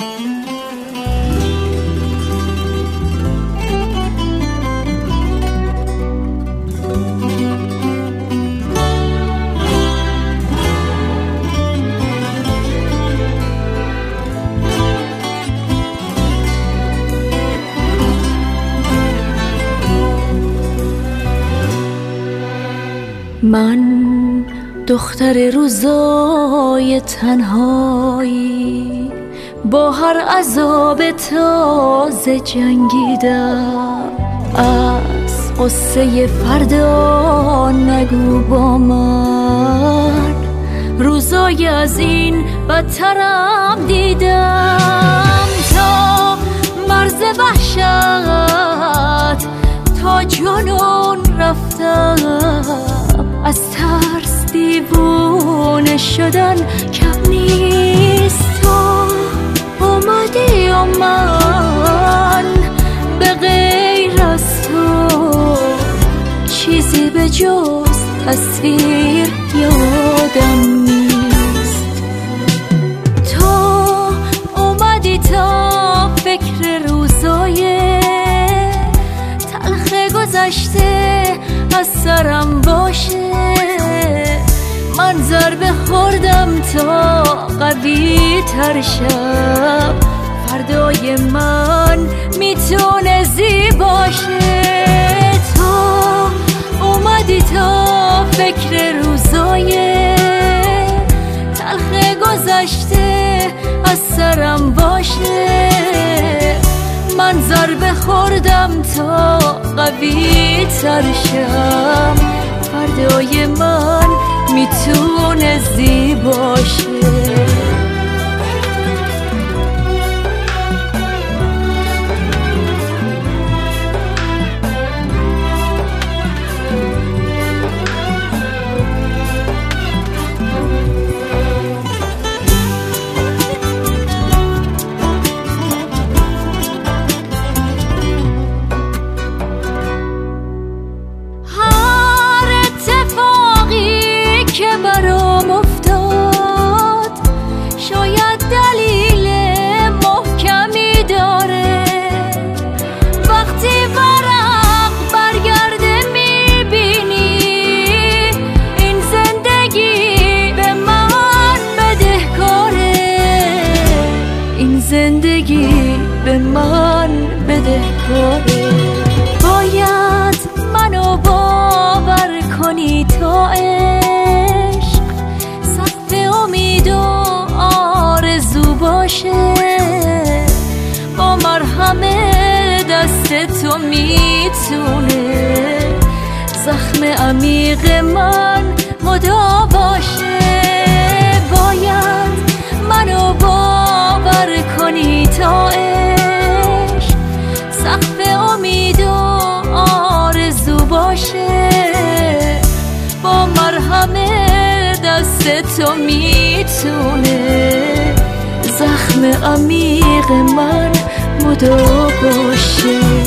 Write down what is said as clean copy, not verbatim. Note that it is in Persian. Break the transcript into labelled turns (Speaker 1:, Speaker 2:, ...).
Speaker 1: من دختر روزای تنهایی با هر عذاب تازه جنگیدم. از قصه فردا نگو با من، روزای از این بدترم دیدم. تا مرز وحشت تا جنون رفتم، از ترس دیوونه شدن کم نیست. تو اومدی و من به غیر از تو چیزی به جز تصویر یادم نیست. تو اومدی تا فکر روزای تلخ گذشته از سرم باشه. من ضربه خوردم تا قوی تر شم، فردای من میتونه زیباشه. تو اومدی تا فکر روزای تلخ گذشته از سرم باشه. من ضربه خوردم تا قوی تر شم، فردای من میتونه زیباشه. برام افتاد شاید دلیل محکمی داره. وقتی ورق برگرده میبینی این زندگی به من بدهکاره. این زندگی به من بدهکاره. باید منو باور کنی تا با مرهم دست تو میتونه زخم عمیق من مداوا باشه. باید منو باور کنی تا عشق سقف امید و آرزو باشه. با مرهم دست تو میتونه زخم عمیق من مداوا باشه.